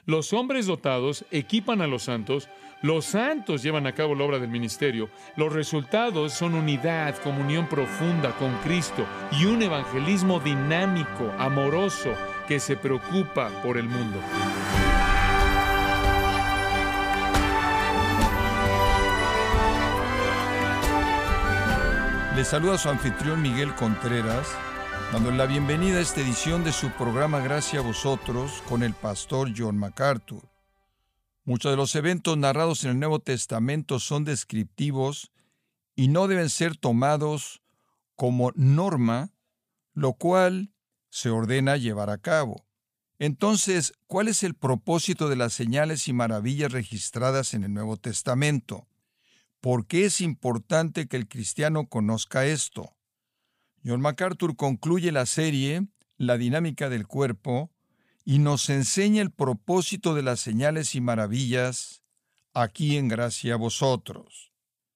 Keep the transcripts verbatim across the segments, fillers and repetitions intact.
Los hombres dotados equipan a los santos, los santos llevan a cabo la obra del ministerio. Los resultados son unidad, comunión profunda con Cristo y un evangelismo dinámico, amoroso, que se preocupa por el mundo. Le saluda su anfitrión Miguel Contreras, dándole la bienvenida a esta edición de su programa Gracia a Vosotros con el pastor John MacArthur. Muchos de los eventos narrados en el Nuevo Testamento son descriptivos y no deben ser tomados como norma, lo cual se ordena llevar a cabo. Entonces, ¿cuál es el propósito de las señales y maravillas registradas en el Nuevo Testamento? ¿Por qué es importante que el cristiano conozca esto? John MacArthur concluye la serie La dinámica del cuerpo y nos enseña el propósito de las señales y maravillas aquí en Gracia a Vosotros.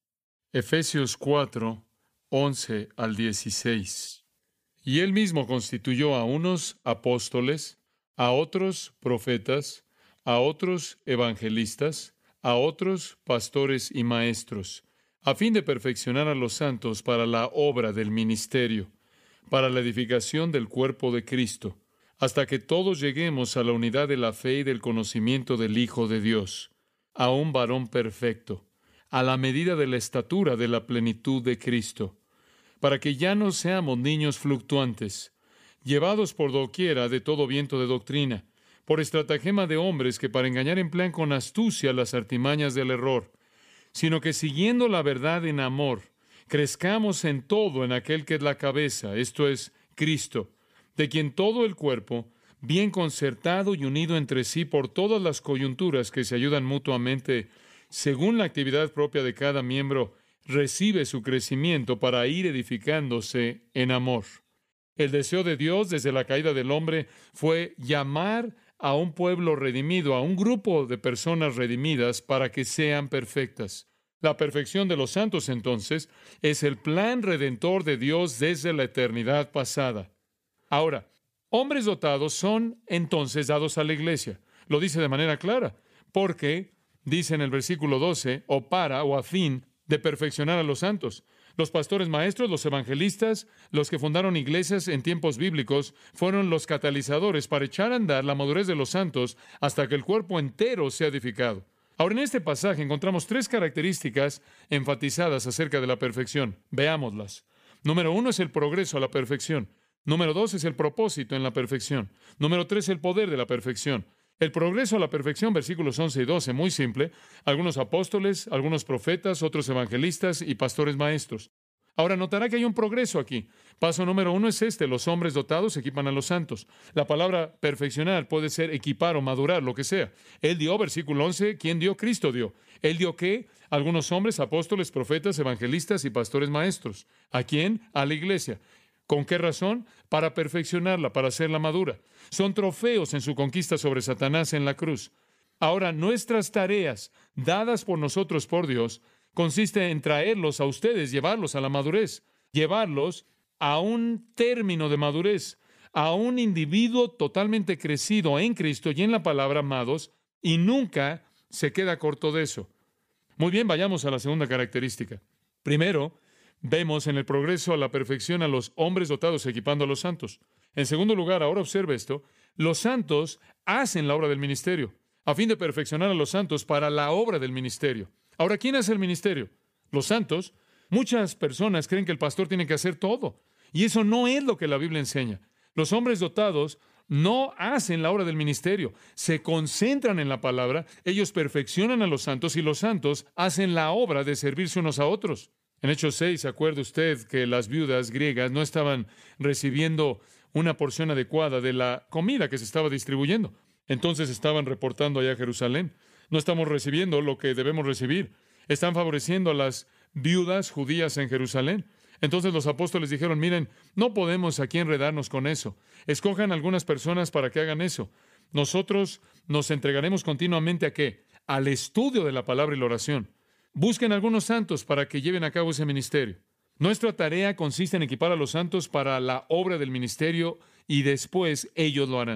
Efesios cuatro, once al dieciséis. Y él mismo constituyó a unos apóstoles, a otros profetas, a otros evangelistas, a otros pastores y maestros, a fin de perfeccionar a los santos para la obra del ministerio, para la edificación del cuerpo de Cristo, hasta que todos lleguemos a la unidad de la fe y del conocimiento del Hijo de Dios, a un varón perfecto, a la medida de la estatura de la plenitud de Cristo, para que ya no seamos niños fluctuantes, llevados por doquiera de todo viento de doctrina, por estratagema de hombres que para engañar emplean con astucia las artimañas del error, sino que siguiendo la verdad en amor, crezcamos en todo en aquel que es la cabeza, esto es, Cristo, de quien todo el cuerpo, bien concertado y unido entre sí por todas las coyunturas que se ayudan mutuamente, según la actividad propia de cada miembro, recibe su crecimiento para ir edificándose en amor. El deseo de Dios desde la caída del hombre fue llamar a un pueblo redimido, a un grupo de personas redimidas para que sean perfectas. La perfección de los santos, entonces, es el plan redentor de Dios desde la eternidad pasada. Ahora, hombres dotados son entonces dados a la iglesia. Lo dice de manera clara, porque, dice en el versículo doce, o para o a fin de perfeccionar a los santos. Los pastores maestros, los evangelistas, los que fundaron iglesias en tiempos bíblicos, fueron los catalizadores para echar a andar la madurez de los santos hasta que el cuerpo entero sea edificado. Ahora, en este pasaje encontramos tres características enfatizadas acerca de la perfección. Veámoslas. Número uno es el progreso a la perfección. Número dos es el propósito en la perfección. Número tres, el poder de la perfección. El progreso a la perfección, versículos once y doce, muy simple. Algunos apóstoles, algunos profetas, otros evangelistas y pastores maestros. Ahora notará que hay un progreso aquí. Paso número uno es este: los hombres dotados equipan a los santos. La palabra perfeccionar puede ser equipar o madurar, lo que sea. Él dio, versículo once, ¿quién dio? Cristo dio. ¿Él dio qué? Algunos hombres, apóstoles, profetas, evangelistas y pastores maestros. ¿A quién? A la iglesia. ¿Con qué razón? Para perfeccionarla, para hacerla madura. Son trofeos en su conquista sobre Satanás en la cruz. Ahora, nuestras tareas, dadas por nosotros por Dios, consiste en traerlos a ustedes, llevarlos a la madurez, llevarlos a un término de madurez, a un individuo totalmente crecido en Cristo y en la palabra, amados, y nunca se queda corto de eso. Muy bien, vayamos a la segunda característica. Primero, vemos en el progreso a la perfección a los hombres dotados equipando a los santos. En segundo lugar, ahora observe esto, los santos hacen la obra del ministerio, a fin de perfeccionar a los santos para la obra del ministerio. Ahora, ¿quién hace el ministerio? Los santos. Muchas personas creen que el pastor tiene que hacer todo, y eso no es lo que la Biblia enseña. Los hombres dotados no hacen la obra del ministerio, se concentran en la palabra, ellos perfeccionan a los santos, y los santos hacen la obra de servirse unos a otros. En Hechos seis, ¿se acuerda usted que las viudas griegas no estaban recibiendo una porción adecuada de la comida que se estaba distribuyendo? Entonces estaban reportando allá a Jerusalén: no estamos recibiendo lo que debemos recibir. Están favoreciendo a las viudas judías en Jerusalén. Entonces los apóstoles dijeron: miren, no podemos aquí enredarnos con eso. Escojan algunas personas para que hagan eso. Nosotros nos entregaremos continuamente ¿a qué? Al estudio de la palabra y la oración. Busquen algunos santos para que lleven a cabo ese ministerio. Nuestra tarea consiste en equipar a los santos para la obra del ministerio y después ellos lo harán.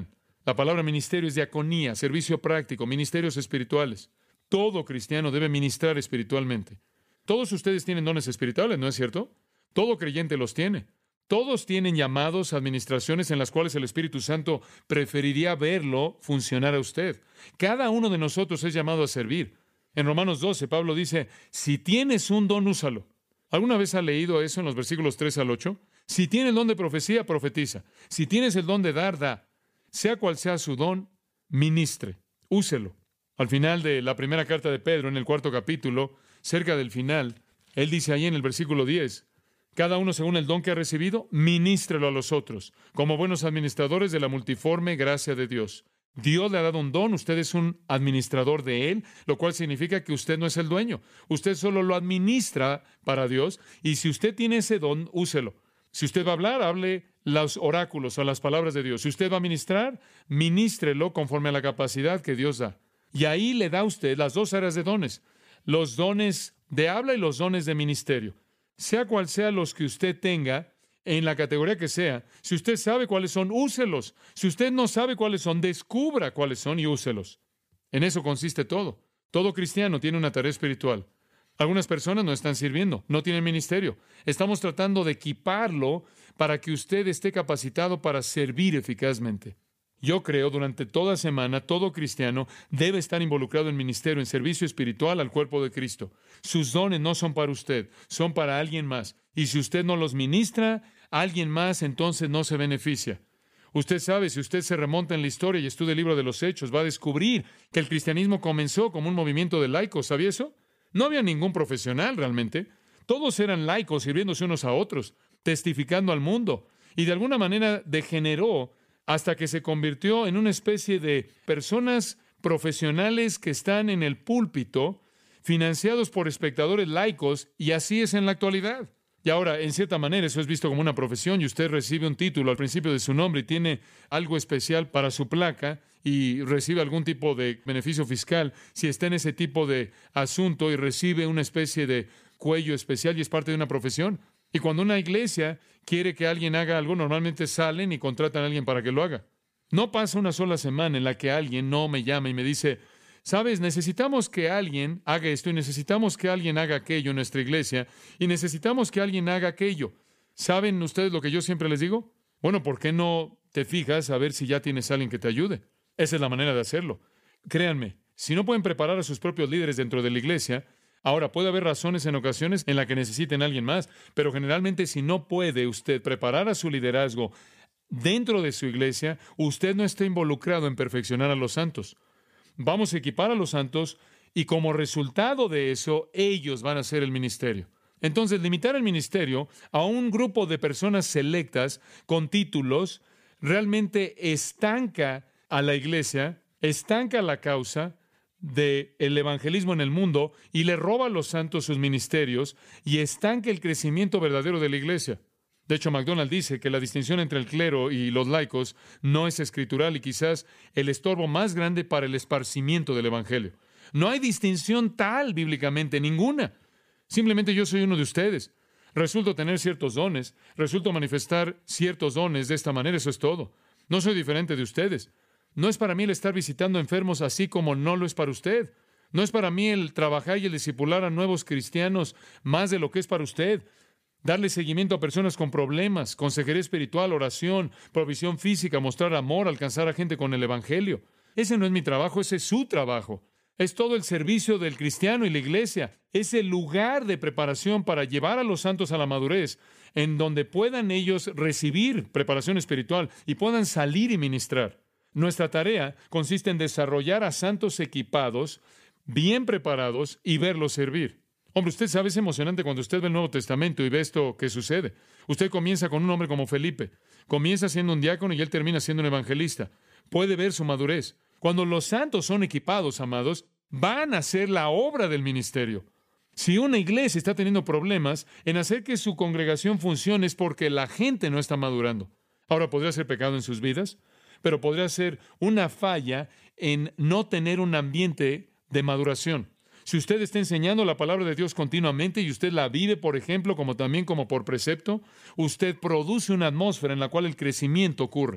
La palabra ministerio es diaconía, servicio práctico, ministerios espirituales. Todo cristiano debe ministrar espiritualmente. Todos ustedes tienen dones espirituales, ¿no es cierto? Todo creyente los tiene. Todos tienen llamados a administraciones en las cuales el Espíritu Santo preferiría verlo funcionar a usted. Cada uno de nosotros es llamado a servir. En Romanos doce, Pablo dice, si tienes un don, úsalo. ¿Alguna vez ha leído eso en los versículos tres al ocho? Si tienes el don de profecía, profetiza. Si tienes el don de dar, da. Sea cual sea su don, ministre. Úselo. Al final de la primera carta de Pedro, en el cuarto capítulo, cerca del final, él dice ahí en el versículo diez, cada uno según el don que ha recibido, ministrelo a los otros, como buenos administradores de la multiforme gracia de Dios. Dios le ha dado un don, usted es un administrador de él, lo cual significa que usted no es el dueño. Usted solo lo administra para Dios, y si usted tiene ese don, úselo. Si usted va a hablar, hable los oráculos o las palabras de Dios. Si usted va a ministrar, ministrelo conforme a la capacidad que Dios da. Y ahí le da a usted las dos áreas de dones, los dones de habla y los dones de ministerio. Sea cual sea los que usted tenga, en la categoría que sea, si usted sabe cuáles son, úselos. Si usted no sabe cuáles son, descubra cuáles son y úselos. En eso consiste todo. Todo cristiano tiene una tarea espiritual. Algunas personas no están sirviendo, no tienen ministerio. Estamos tratando de equiparlo para que usted esté capacitado para servir eficazmente. Yo creo, durante toda semana, todo cristiano debe estar involucrado en ministerio, en servicio espiritual al cuerpo de Cristo. Sus dones no son para usted, son para alguien más. Y si usted no los ministra, alguien más entonces no se beneficia. Usted sabe, si usted se remonta en la historia y estudia el libro de los Hechos, va a descubrir que el cristianismo comenzó como un movimiento de laicos. ¿Sabía eso? No había ningún profesional realmente. Todos eran laicos, sirviéndose unos a otros, testificando al mundo. Y de alguna manera degeneró hasta que se convirtió en una especie de personas profesionales que están en el púlpito, financiados por espectadores laicos, y así es en la actualidad. Y ahora, en cierta manera, eso es visto como una profesión, y usted recibe un título al principio de su nombre y tiene algo especial para su placa y recibe algún tipo de beneficio fiscal si está en ese tipo de asunto y recibe una especie de cuello especial y es parte de una profesión. Y cuando una iglesia quiere que alguien haga algo, normalmente salen y contratan a alguien para que lo haga. No pasa una sola semana en la que alguien no me llama y me dice, ¿sabes? Necesitamos que alguien haga esto y necesitamos que alguien haga aquello en nuestra iglesia y necesitamos que alguien haga aquello. ¿Saben ustedes lo que yo siempre les digo? Bueno, ¿por qué no te fijas a ver si ya tienes a alguien que te ayude? Esa es la manera de hacerlo. Créanme, si no pueden preparar a sus propios líderes dentro de la iglesia, ahora, puede haber razones en ocasiones en las que necesiten a alguien más, pero generalmente si no puede usted preparar a su liderazgo dentro de su iglesia, usted no está involucrado en perfeccionar a los santos. Vamos a equipar a los santos y como resultado de eso, ellos van a hacer el ministerio. Entonces, limitar el ministerio a un grupo de personas selectas con títulos realmente estanca a la iglesia, estanca la causa del evangelismo en el mundo y le roba a los santos sus ministerios y estanca el crecimiento verdadero de la iglesia. De hecho, MacDonald dice que la distinción entre el clero y los laicos no es escritural y quizás el estorbo más grande para el esparcimiento del evangelio. No hay distinción tal bíblicamente, ninguna. Simplemente yo soy uno de ustedes. Resulto tener ciertos dones, resulto manifestar ciertos dones de esta manera, eso es todo. No soy diferente de ustedes. No es para mí el estar visitando enfermos así como no lo es para usted. No es para mí el trabajar y el discipular a nuevos cristianos más de lo que es para usted. Darle seguimiento a personas con problemas, consejería espiritual, oración, provisión física, mostrar amor, alcanzar a gente con el evangelio. Ese no es mi trabajo, ese es su trabajo. Es todo el servicio del cristiano y la iglesia. Es el lugar de preparación para llevar a los santos a la madurez, en donde puedan ellos recibir preparación espiritual y puedan salir y ministrar. Nuestra tarea consiste en desarrollar a santos equipados, bien preparados y verlos servir. Hombre, usted sabe, es emocionante cuando usted ve el Nuevo Testamento y ve esto que sucede. Usted comienza con un hombre como Felipe. Comienza siendo un diácono y él termina siendo un evangelista. Puede ver su madurez. Cuando los santos son equipados, amados, van a hacer la obra del ministerio. Si una iglesia está teniendo problemas en hacer que su congregación funcione es porque la gente no está madurando. Ahora, ¿podría ser pecado en sus vidas? Pero podría ser una falla en no tener un ambiente de maduración. Si usted está enseñando la palabra de Dios continuamente y usted la vive, por ejemplo, como también como por precepto, usted produce una atmósfera en la cual el crecimiento ocurre.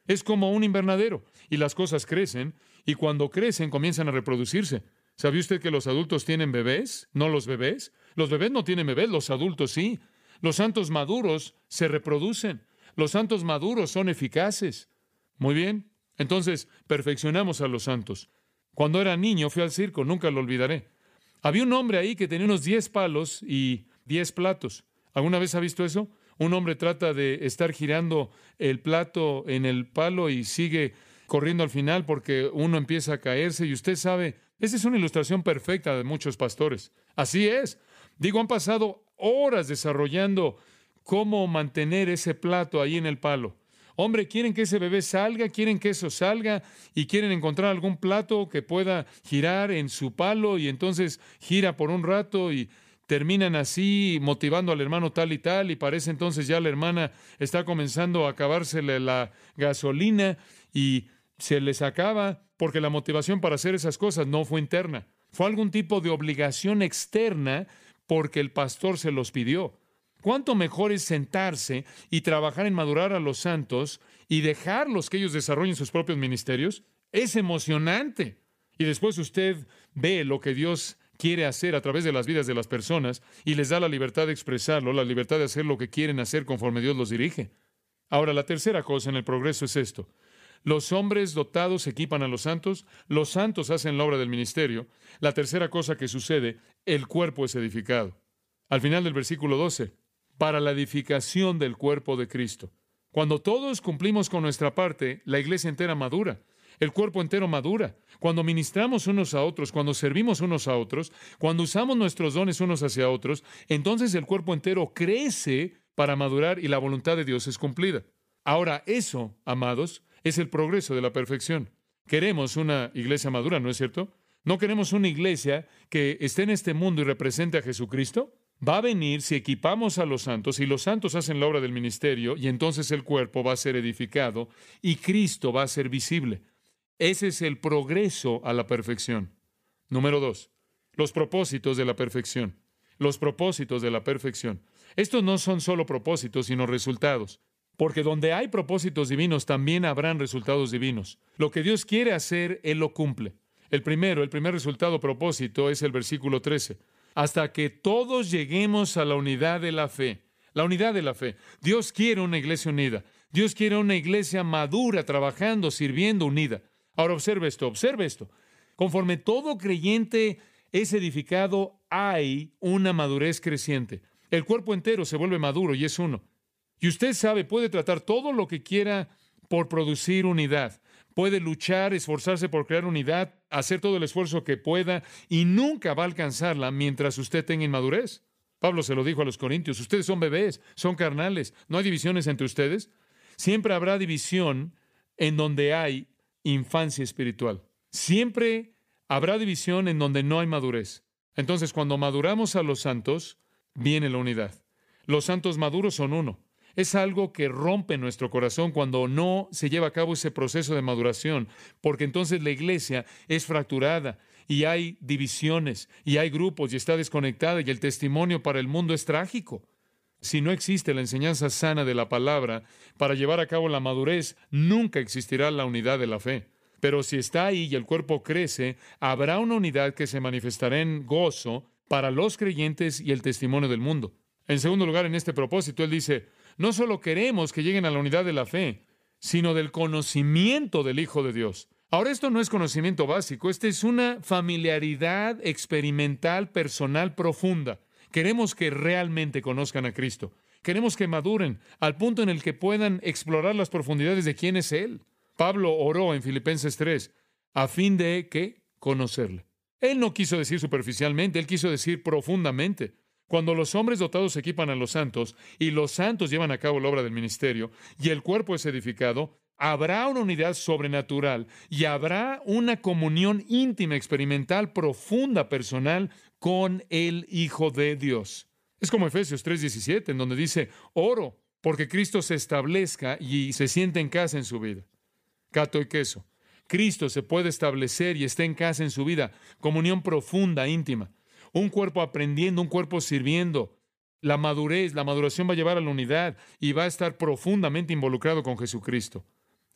Es como un invernadero, y las cosas crecen, y cuando crecen comienzan a reproducirse. ¿Sabía usted que los adultos tienen bebés? ¿No los bebés? Los bebés no tienen bebés, los adultos sí. Los santos maduros se reproducen. Los santos maduros son eficaces. Muy bien. Entonces, perfeccionamos a los santos. Cuando era niño fui al circo, nunca lo olvidaré. Había un hombre ahí que tenía unos diez palos y diez platos. ¿Alguna vez ha visto eso? Un hombre trata de estar girando el plato en el palo y sigue corriendo al final porque uno empieza a caerse. Y usted sabe, esa es una ilustración perfecta de muchos pastores. Así es. Digo, han pasado horas desarrollando cómo mantener ese plato ahí en el palo. Hombre, quieren que ese bebé salga, quieren que eso salga y quieren encontrar algún plato que pueda girar en su palo y entonces gira por un rato y terminan así motivando al hermano tal y tal y parece entonces ya la hermana está comenzando a acabársele la gasolina y se les acaba porque la motivación para hacer esas cosas no fue interna. Fue algún tipo de obligación externa porque el pastor se los pidió. ¿Cuánto mejor es sentarse y trabajar en madurar a los santos y dejarlos que ellos desarrollen sus propios ministerios? Es emocionante. Y después usted ve lo que Dios quiere hacer a través de las vidas de las personas y les da la libertad de expresarlo, la libertad de hacer lo que quieren hacer conforme Dios los dirige. Ahora, la tercera cosa en el progreso es esto. Los hombres dotados equipan a los santos, los santos hacen la obra del ministerio. La tercera cosa que sucede, el cuerpo es edificado. Al final del versículo doce, para la edificación del cuerpo de Cristo. Cuando todos cumplimos con nuestra parte, la iglesia entera madura, el cuerpo entero madura. Cuando ministramos unos a otros, cuando servimos unos a otros, cuando usamos nuestros dones unos hacia otros, entonces el cuerpo entero crece para madurar y la voluntad de Dios es cumplida. Ahora, eso, amados, es el progreso de la perfección. Queremos una iglesia madura, ¿no es cierto? ¿No queremos una iglesia que esté en este mundo y represente a Jesucristo? Va a venir si equipamos a los santos y los santos hacen la obra del ministerio y entonces el cuerpo va a ser edificado y Cristo va a ser visible. Ese es el progreso a la perfección. Número dos, los propósitos de la perfección. Los propósitos de la perfección. Estos no son solo propósitos, sino resultados. Porque donde hay propósitos divinos, también habrán resultados divinos. Lo que Dios quiere hacer, Él lo cumple. El primero, el primer resultado propósito es el versículo trece. Hasta que todos lleguemos a la unidad de la fe. La unidad de la fe. Dios quiere una iglesia unida. Dios quiere una iglesia madura, trabajando, sirviendo, unida. Ahora observe esto, observe esto. Conforme todo creyente es edificado, hay una madurez creciente. El cuerpo entero se vuelve maduro y es uno. Y usted sabe, puede tratar todo lo que quiera por producir unidad. Puede luchar, esforzarse por crear unidad, hacer todo el esfuerzo que pueda y nunca va a alcanzarla mientras usted tenga inmadurez. Pablo se lo dijo a los corintios, ustedes son bebés, son carnales, ¿no hay divisiones entre ustedes? Siempre habrá división en donde hay infancia espiritual. Siempre habrá división en donde no hay madurez. Entonces, cuando maduramos a los santos, viene la unidad. Los santos maduros son uno. Es algo que rompe nuestro corazón cuando no se lleva a cabo ese proceso de maduración, porque entonces la iglesia es fracturada y hay divisiones y hay grupos y está desconectada y el testimonio para el mundo es trágico. Si no existe la enseñanza sana de la palabra para llevar a cabo la madurez, nunca existirá la unidad de la fe. Pero si está ahí y el cuerpo crece, habrá una unidad que se manifestará en gozo para los creyentes y el testimonio del mundo. En segundo lugar, en este propósito, él dice, no solo queremos que lleguen a la unidad de la fe, sino del conocimiento del Hijo de Dios. Ahora, esto no es conocimiento básico, esta es una familiaridad experimental, personal, profunda. Queremos que realmente conozcan a Cristo. Queremos que maduren al punto en el que puedan explorar las profundidades de quién es Él. Pablo oró en Filipenses tres, a fin de que conocerle. Él no quiso decir superficialmente, él quiso decir profundamente. Cuando los hombres dotados equipan a los santos y los santos llevan a cabo la obra del ministerio y el cuerpo es edificado, habrá una unidad sobrenatural y habrá una comunión íntima, experimental, profunda, personal con el Hijo de Dios. Es como Efesios tres diecisiete, en donde dice, oro porque Cristo se establezca y se siente en casa en su vida. Cato y queso. Cristo se puede establecer y está en casa en su vida. Comunión profunda, íntima. Un cuerpo aprendiendo, un cuerpo sirviendo. La madurez, la maduración va a llevar a la unidad y va a estar profundamente involucrado con Jesucristo.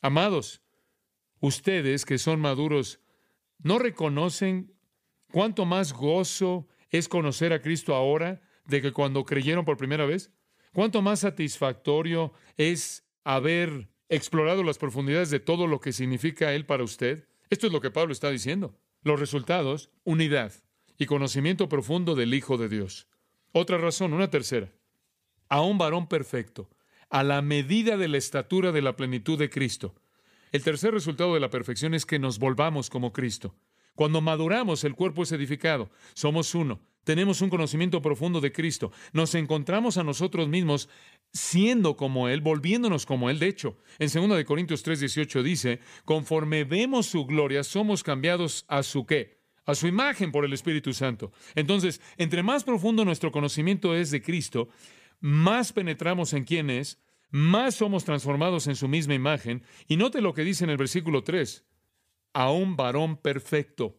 Amados, ustedes que son maduros, ¿no reconocen cuánto más gozo es conocer a Cristo ahora de que cuando creyeron por primera vez? ¿Cuánto más satisfactorio es haber explorado las profundidades de todo lo que significa Él para usted? Esto es lo que Pablo está diciendo. Los resultados, unidad y conocimiento profundo del Hijo de Dios. Otra razón, una tercera. A un varón perfecto, a la medida de la estatura de la plenitud de Cristo. El tercer resultado de la perfección es que nos volvamos como Cristo. Cuando maduramos, el cuerpo es edificado. Somos uno. Tenemos un conocimiento profundo de Cristo. Nos encontramos a nosotros mismos siendo como Él, volviéndonos como Él. De hecho, en segunda de Corintios tres dieciocho dice, conforme vemos su gloria, somos cambiados a su ¿qué? A su imagen por el Espíritu Santo. Entonces, entre más profundo nuestro conocimiento es de Cristo, más penetramos en quién es, más somos transformados en su misma imagen. Y note lo que dice en el versículo tres. A un varón perfecto.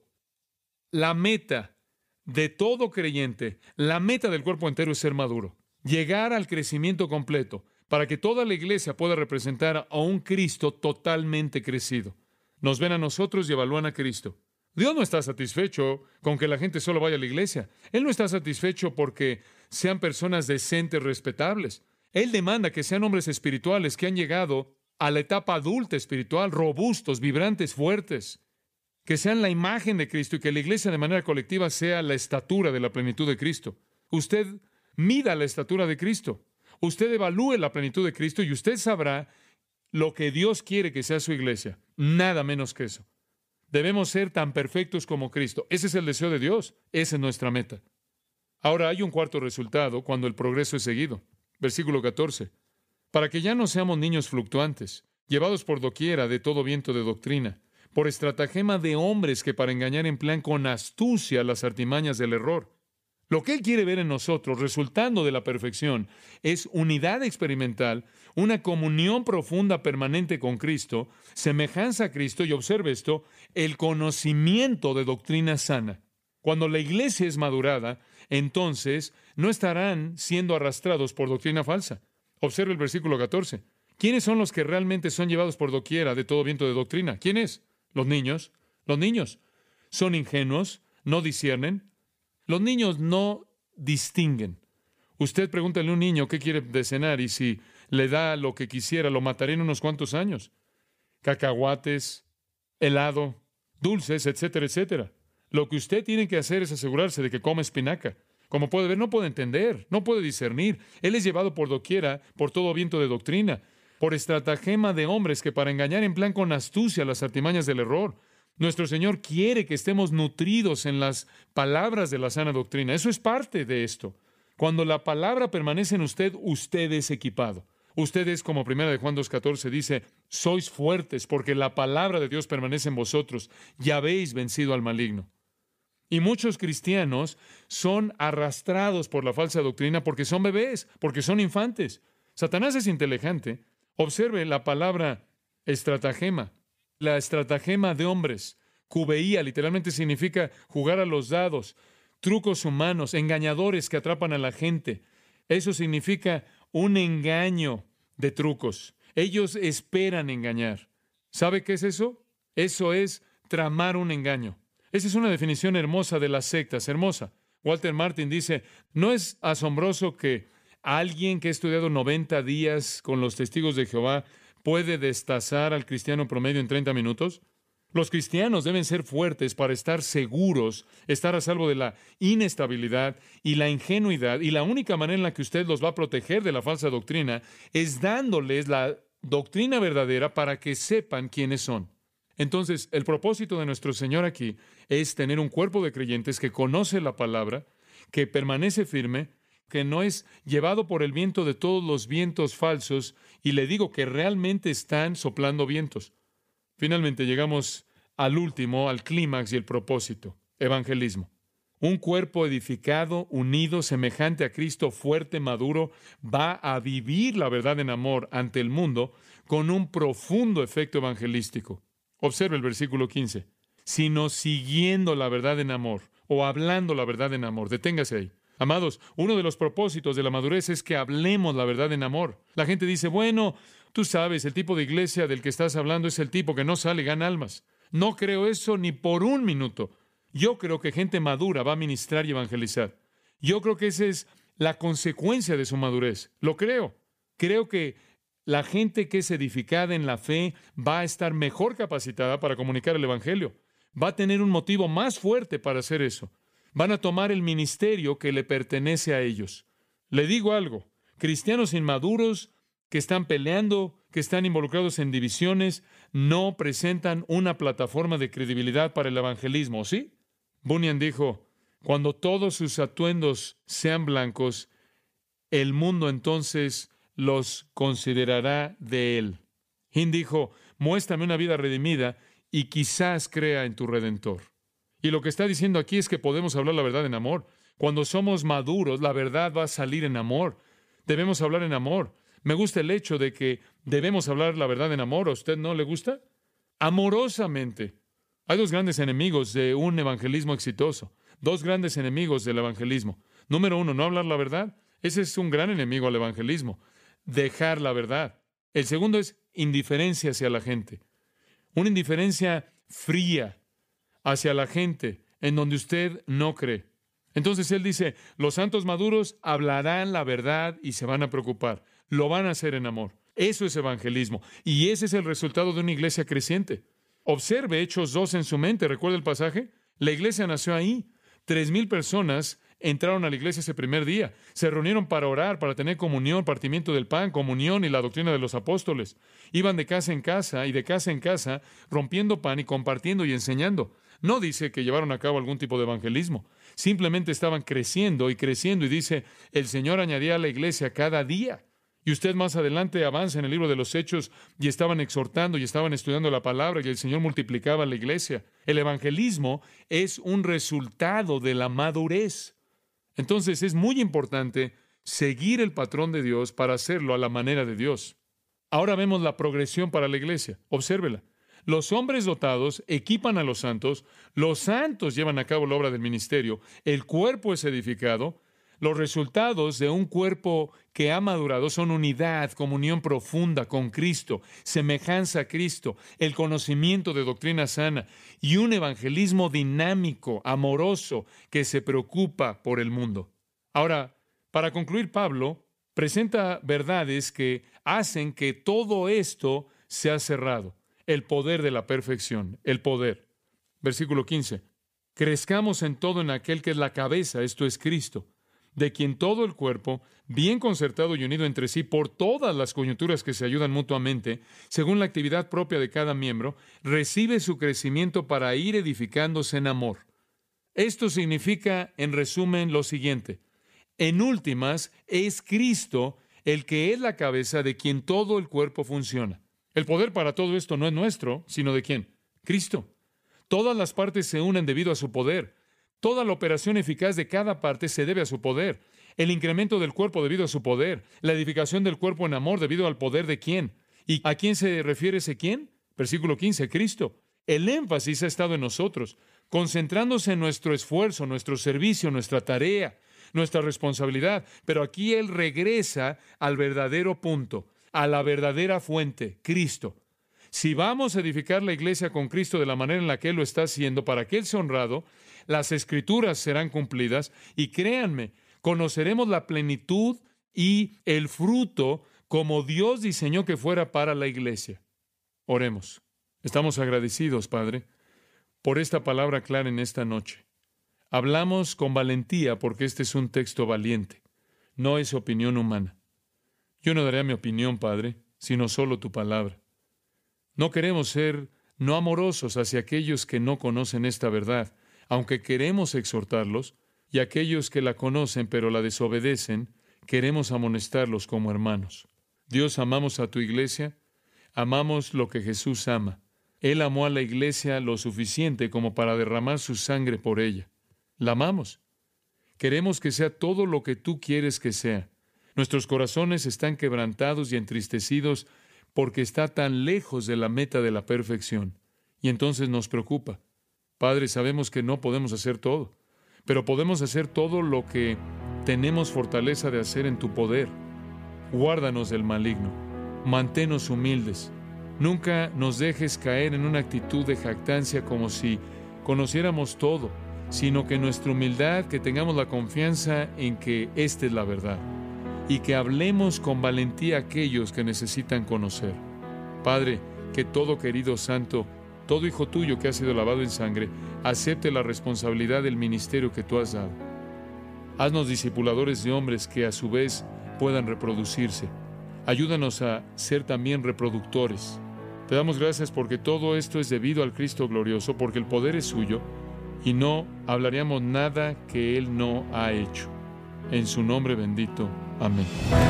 La meta de todo creyente, la meta del cuerpo entero es ser maduro. Llegar al crecimiento completo para que toda la iglesia pueda representar a un Cristo totalmente crecido. Nos ven a nosotros y evalúan a Cristo. Dios no está satisfecho con que la gente solo vaya a la iglesia. Él no está satisfecho porque sean personas decentes, respetables. Él demanda que sean hombres espirituales que han llegado a la etapa adulta espiritual, robustos, vibrantes, fuertes, que sean la imagen de Cristo y que la iglesia de manera colectiva sea la estatura de la plenitud de Cristo. Usted mida la estatura de Cristo. Usted evalúe la plenitud de Cristo y usted sabrá lo que Dios quiere que sea su iglesia. Nada menos que eso. Debemos ser tan perfectos como Cristo. Ese es el deseo de Dios. Esa es nuestra meta. Ahora hay un cuarto resultado cuando el progreso es seguido. Versículo catorce. Para que ya no seamos niños fluctuantes, llevados por doquiera de todo viento de doctrina, por estratagema de hombres que para engañar emplean con astucia las artimañas del error. Lo que Él quiere ver en nosotros, resultando de la perfección, es unidad experimental, una comunión profunda permanente con Cristo, semejanza a Cristo, y observe esto, el conocimiento de doctrina sana. Cuando la iglesia es madurada, entonces no estarán siendo arrastrados por doctrina falsa. Observe el versículo catorce. ¿Quiénes son los que realmente son llevados por doquiera de todo viento de doctrina? ¿Quién es? Los niños. Los niños son ingenuos, no disciernen. Los niños no distinguen. Usted pregúntale a un niño qué quiere de cenar y si le da lo que quisiera, lo mataré en unos cuantos años. Cacahuates, helado, dulces, etcétera, etcétera. Lo que usted tiene que hacer es asegurarse de que come espinaca. Como puede ver, no puede entender, no puede discernir. Él es llevado por doquiera, por todo viento de doctrina, por estratagema de hombres que para engañar emplean con astucia las artimañas del error. Nuestro Señor quiere que estemos nutridos en las palabras de la sana doctrina. Eso es parte de esto. Cuando la palabra permanece en usted, usted es equipado. Usted es, como primera de Juan dos catorce dice, sois fuertes porque la palabra de Dios permanece en vosotros y habéis vencido al maligno. Y muchos cristianos son arrastrados por la falsa doctrina porque son bebés, porque son infantes. Satanás es inteligente. Observe la palabra estratagema. La estratagema de hombres. Cubeía literalmente significa jugar a los dados, trucos humanos, engañadores que atrapan a la gente. Eso significa un engaño de trucos. Ellos esperan engañar. ¿Sabe qué es eso? Eso es tramar un engaño. Esa es una definición hermosa de las sectas, hermosa. Walter Martin dice, ¿no es asombroso que alguien que ha estudiado noventa días con los testigos de Jehová puede destazar al cristiano promedio en treinta minutos? Los cristianos deben ser fuertes para estar seguros, estar a salvo de la inestabilidad y la ingenuidad, y la única manera en la que usted los va a proteger de la falsa doctrina es dándoles la doctrina verdadera para que sepan quiénes son. Entonces, el propósito de nuestro Señor aquí es tener un cuerpo de creyentes que conoce la palabra, que permanece firme, que no es llevado por el viento de todos los vientos falsos, y le digo que realmente están soplando vientos. Finalmente llegamos al último, al clímax y el propósito, evangelismo. Un cuerpo edificado, unido, semejante a Cristo, fuerte, maduro, va a vivir la verdad en amor ante el mundo con un profundo efecto evangelístico. Observe el versículo quince. Sino siguiendo la verdad en amor, o hablando la verdad en amor. Deténgase ahí. Amados, uno de los propósitos de la madurez es que hablemos la verdad en amor. La gente dice, bueno, Tú sabes, el tipo de iglesia del que estás hablando es el tipo que no sale y gana almas. No creo eso ni por un minuto. Yo creo que gente madura va a ministrar y evangelizar. Yo creo que esa es la consecuencia de su madurez. Lo creo. Creo que la gente que es edificada en la fe va a estar mejor capacitada para comunicar el evangelio. Va a tener un motivo más fuerte para hacer eso. Van a tomar el ministerio que le pertenece a ellos. Le digo algo, cristianos inmaduros que están peleando, que están involucrados en divisiones, no presentan una plataforma de credibilidad para el evangelismo, ¿sí? Bunyan dijo, cuando todos sus atuendos sean blancos, el mundo entonces los considerará de él. Hind dijo, muéstrame una vida redimida y quizás crea en tu Redentor. Y lo que está diciendo aquí es que podemos hablar la verdad en amor. Cuando somos maduros, la verdad va a salir en amor. Debemos hablar en amor. Me gusta el hecho de que debemos hablar la verdad en amor. ¿A usted no le gusta? Amorosamente. Hay dos grandes enemigos de un evangelismo exitoso. Dos grandes enemigos del evangelismo. Número uno, no hablar la verdad. Ese es un gran enemigo al evangelismo. Dejar la verdad. El segundo es indiferencia hacia la gente. Una indiferencia fría hacia la gente en donde usted no cree. Entonces él dice, los santos maduros hablarán la verdad y se van a preocupar. Lo van a hacer en amor. Eso es evangelismo. Y ese es el resultado de una iglesia creciente. Observe Hechos dos en su mente. ¿Recuerda el pasaje? La iglesia nació ahí. Tres mil personas entraron a la iglesia ese primer día. Se reunieron para orar, para tener comunión, partimiento del pan, comunión y la doctrina de los apóstoles. Iban de casa en casa y de casa en casa, rompiendo pan y compartiendo y enseñando. No dice que llevaron a cabo algún tipo de evangelismo. Simplemente estaban creciendo y creciendo y dice, el Señor añadía a la iglesia cada día. Y usted más adelante avanza en el libro de los Hechos y estaban exhortando y estaban estudiando la palabra y el Señor multiplicaba la iglesia. El evangelismo es un resultado de la madurez. Entonces es muy importante seguir el patrón de Dios para hacerlo a la manera de Dios. Ahora vemos la progresión para la iglesia. Obsérvela. Los hombres dotados equipan a los santos, los santos llevan a cabo la obra del ministerio, el cuerpo es edificado. Los resultados de un cuerpo que ha madurado son unidad, comunión profunda con Cristo, semejanza a Cristo, el conocimiento de doctrina sana y un evangelismo dinámico, amoroso, que se preocupa por el mundo. Ahora, para concluir, Pablo presenta verdades que hacen que todo esto sea cerrado. El poder de la perfección, el poder. Versículo quince. Crezcamos en todo en aquel que es la cabeza, esto es Cristo, de quien todo el cuerpo, bien concertado y unido entre sí por todas las coyunturas que se ayudan mutuamente, según la actividad propia de cada miembro, recibe su crecimiento para ir edificándose en amor. Esto significa, en resumen, lo siguiente. En últimas, es Cristo el que es la cabeza de quien todo el cuerpo funciona. El poder para todo esto no es nuestro, sino de ¿quién? Cristo. Todas las partes se unen debido a su poder. Toda la operación eficaz de cada parte se debe a su poder. El incremento del cuerpo debido a su poder. La edificación del cuerpo en amor debido al poder de ¿quién? ¿Y a quién se refiere ese quién? Versículo quince, Cristo. El énfasis ha estado en nosotros, concentrándose en nuestro esfuerzo, nuestro servicio, nuestra tarea, nuestra responsabilidad. Pero aquí Él regresa al verdadero punto, a la verdadera fuente, Cristo. Si vamos a edificar la iglesia con Cristo de la manera en la que Él lo está haciendo, para que Él sea honrado, las Escrituras serán cumplidas y créanme, conoceremos la plenitud y el fruto como Dios diseñó que fuera para la iglesia. Oremos. Estamos agradecidos, Padre, por esta palabra clara en esta noche. Hablamos con valentía porque este es un texto valiente, no es opinión humana. Yo no daré mi opinión, Padre, sino solo tu palabra. No queremos ser no amorosos hacia aquellos que no conocen esta verdad, aunque queremos exhortarlos, y aquellos que la conocen pero la desobedecen, queremos amonestarlos como hermanos. Dios, amamos a tu iglesia, amamos lo que Jesús ama. Él amó a la iglesia lo suficiente como para derramar su sangre por ella. La amamos. Queremos que sea todo lo que tú quieres que sea. Nuestros corazones están quebrantados y entristecidos porque está tan lejos de la meta de la perfección. Y entonces nos preocupa. Padre, sabemos que no podemos hacer todo, pero podemos hacer todo lo que tenemos fortaleza de hacer en tu poder. Guárdanos del maligno. Manténnos humildes. Nunca nos dejes caer en una actitud de jactancia como si conociéramos todo, sino que nuestra humildad, que tengamos la confianza en que esta es la verdad y que hablemos con valentía a aquellos que necesitan conocer. Padre, que todo querido santo, todo hijo tuyo que ha sido lavado en sangre, acepte la responsabilidad del ministerio que tú has dado. Haznos discipuladores de hombres que a su vez puedan reproducirse. Ayúdanos a ser también reproductores. Te damos gracias porque todo esto es debido al Cristo glorioso, porque el poder es suyo y no hablaríamos nada que Él no ha hecho. En su nombre bendito. Amén.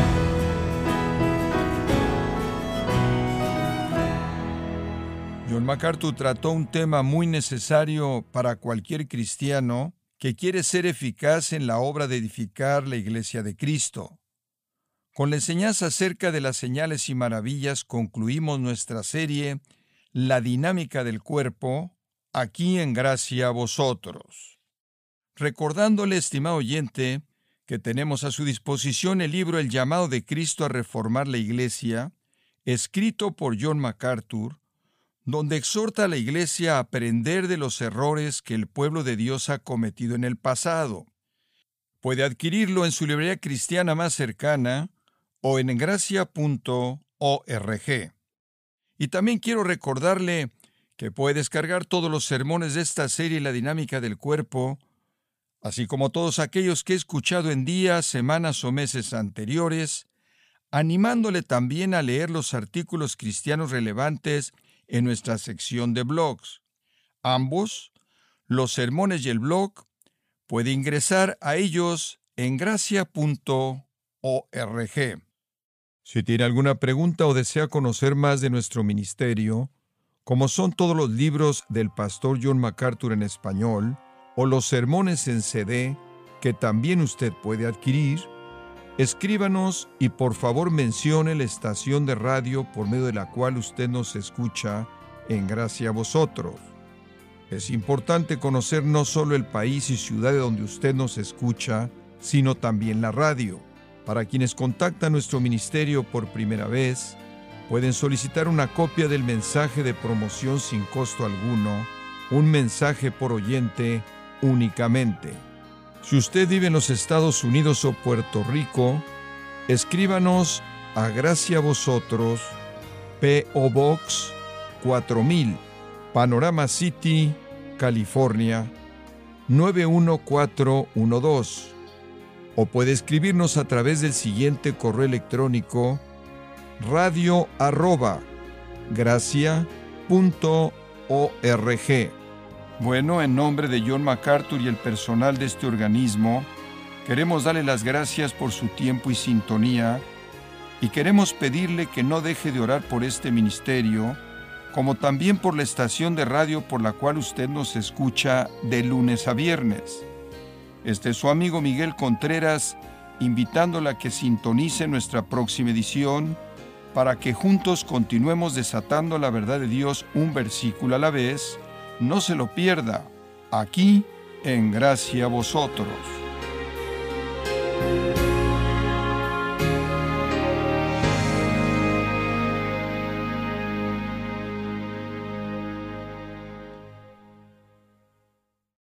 John MacArthur trató un tema muy necesario para cualquier cristiano que quiere ser eficaz en la obra de edificar la Iglesia de Cristo. Con la enseñanza acerca de las señales y maravillas concluimos nuestra serie La dinámica del cuerpo, aquí en Gracia a Vosotros. Recordándole, estimado oyente, que tenemos a su disposición el libro El llamado de Cristo a reformar la Iglesia, escrito por John MacArthur, donde exhorta a la Iglesia a aprender de los errores que el pueblo de Dios ha cometido en el pasado. Puede adquirirlo en su librería cristiana más cercana o en gracia punto org. Y también quiero recordarle que puede descargar todos los sermones de esta serie La dinámica del cuerpo, así como todos aquellos que he escuchado en días, semanas o meses anteriores, animándole también a leer los artículos cristianos relevantes en nuestra sección de blogs. Ambos, los sermones y el blog, puede ingresar a ellos en gracia punto org. Si tiene alguna pregunta o desea conocer más de nuestro ministerio, como son todos los libros del pastor John MacArthur en español, o los sermones en C D, que también usted puede adquirir, escríbanos y por favor mencione la estación de radio por medio de la cual usted nos escucha en Gracia a Vosotros. Es importante conocer no solo el país y ciudad de donde usted nos escucha, sino también la radio. Para quienes contactan nuestro ministerio por primera vez, pueden solicitar una copia del mensaje de promoción sin costo alguno, un mensaje por oyente únicamente. Si usted vive en los Estados Unidos o Puerto Rico, escríbanos a Gracia a Vosotros, P O Box cuatro mil, Panorama City, California, nueve uno cuatro uno dos. O puede escribirnos a través del siguiente correo electrónico: radio arroba gracia punto org. Bueno, en nombre de John MacArthur y el personal de este organismo, queremos darle las gracias por su tiempo y sintonía, y queremos pedirle que no deje de orar por este ministerio, como también por la estación de radio por la cual usted nos escucha de lunes a viernes. Este es su amigo Miguel Contreras, invitándola a que sintonice nuestra próxima edición para que juntos continuemos desatando la verdad de Dios un versículo a la vez. No se lo pierda, aquí en Gracia a Vosotros.